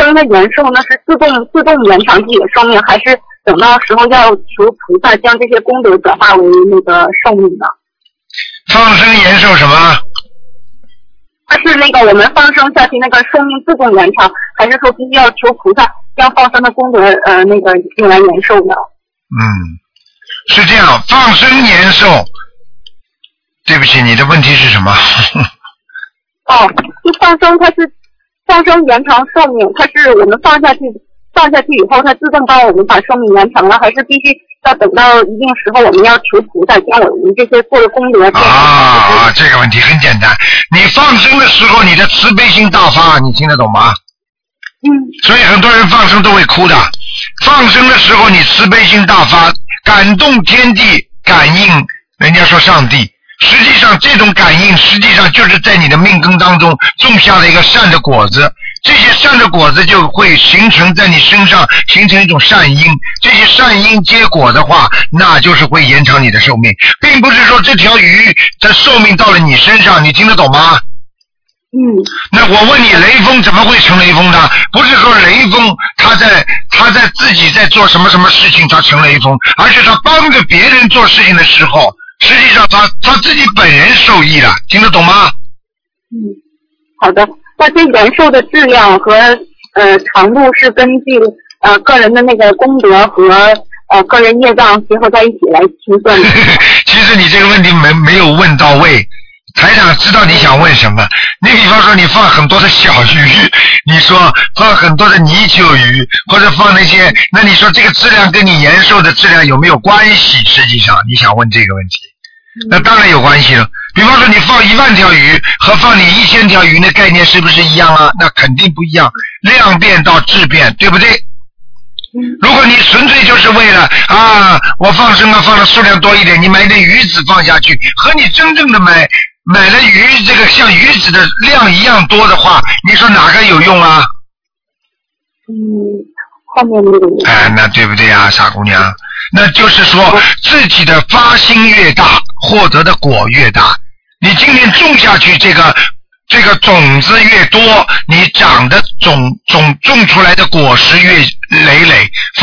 生的延寿呢是自动延长自己的寿命，还是等到时候要求菩萨将这些功德转化为那个寿命呢？ 放生延寿什么？ 它是那个我们放生下去那个寿命自动延长，还是说必须要求菩萨将放生的功德那个用来延寿呢？ 是这样，放生延寿。对不起，你的问题是什么？ 就放生，它是放生延长寿命，它是我们放下去以后，它自动帮我们把寿命延长了，还是必须要等到一定时候，我们要求菩萨将我们这些做的功德？ 这个问题很简单，你放生的时候，你的慈悲心大发，你听得懂吗？所以很多人放生都会哭的。放生的时候，你慈悲心大发，感动天地，感应人家说上帝。实际上这种感应实际上就是在你的命根当中种下了一个善的果子，这些善的果子就会形成在你身上形成一种善因，这些善因结果的话，那就是会延长你的寿命，并不是说这条鱼的寿命到了你身上，你听得懂吗？那我问你，雷锋怎么会成雷锋呢？不是说雷锋他在自己在做什么什么事情他成雷锋，而是他帮着别人做事情的时候，实际上他自己本人受益了，听得懂吗？ 好的。那这延寿的质量和长度是根据个人的那个功德和个人业障结合在一起来清算的。 其实你这个问题没有问到位，台长知道你想问什么。你比方说你放很多的小鱼，你说放很多的泥鳅鱼，或者放那些，那你说这个质量跟你延寿的质量有没有关系？实际上你想问这个问题，那当然有关系了。比方说你放10000条鱼和放你1000条鱼，那概念是不是一样啊？那肯定不一样，量变到质变，对不对？如果你纯粹就是为了我放生放的数量多一点，你买点鱼子放下去，和你真正的买了鱼这个像鱼子的量一样多的话，你说哪个有用啊？ 后面那个。 那对不对啊，傻姑娘？那就是说自己的发心越大，获得的果越大。你今天种下去这个种子越多，你长的种出来的果实越累累。